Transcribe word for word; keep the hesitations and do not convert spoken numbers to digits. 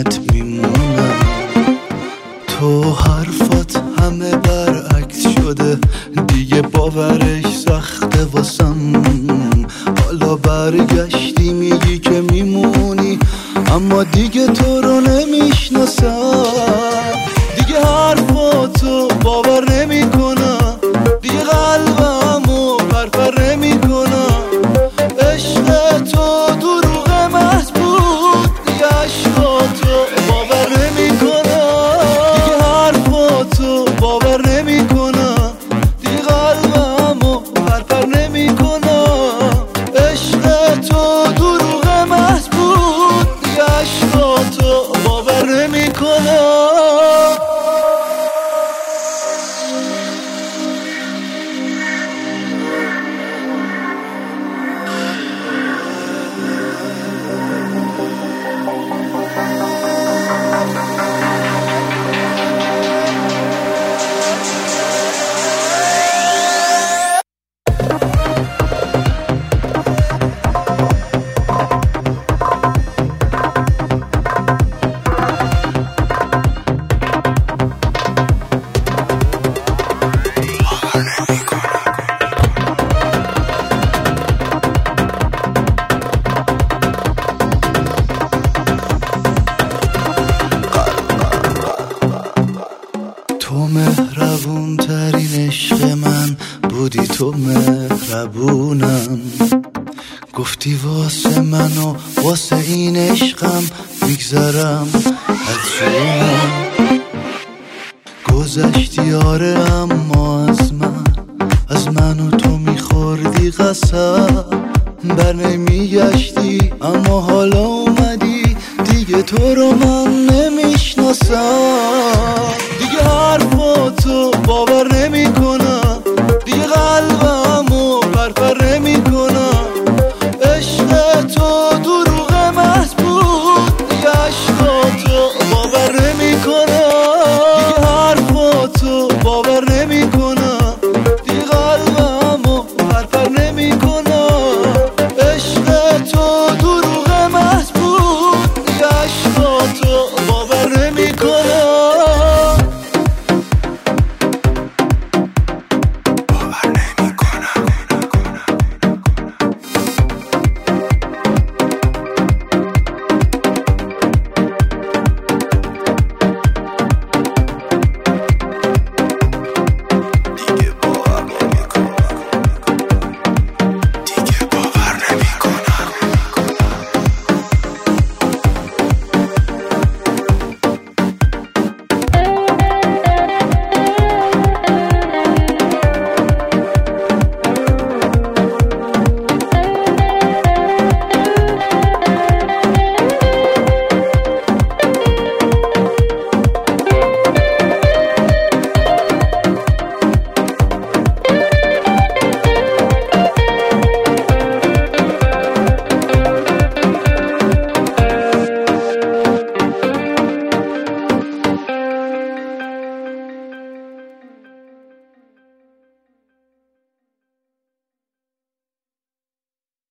چشمت میمونم. تو حرفات همه برعکس شده، دیگه باورش سخته واسم. حالا برگشتی میگی که میمونی، اما دیگه تو رو نمیشناسم. دیگه حرفاتو باور نمیکنم، دیگه قلبمو پرپر نمیکنم. عشق تو دروغ محض بود، دیگه عشقاتو باور نمیکنم. دیگه حرفاتو باور نمیکنم، دیگه قلبمو پرپر نمیکنم. عشق تو دروغ محض بود، دیگه عشقاتو باور نمیکنم. تو مهربون ترین عشق من بودی، تو مهربونم. گفتی واسه من و واسه این عشقم میگذرم از جونم. گذشتی آره اما از من، از من و تو میخوردی قسم. بر نمیگشتی اما حالا اومدی، دیگه تو رو من نمیشناسم. دیگه حرفاتو باور نمیکنم، دیگه قلبمو پرپر نمیکنم. عشق تو دروغ محض بود، دیگه عشقاتو باور نمیکنم. دیگه حرفاتو باور نمیکنم، دیگه قلبمو پرپر نمیکنم. عشق تو دروغ محض بود، دیگه عشقاتو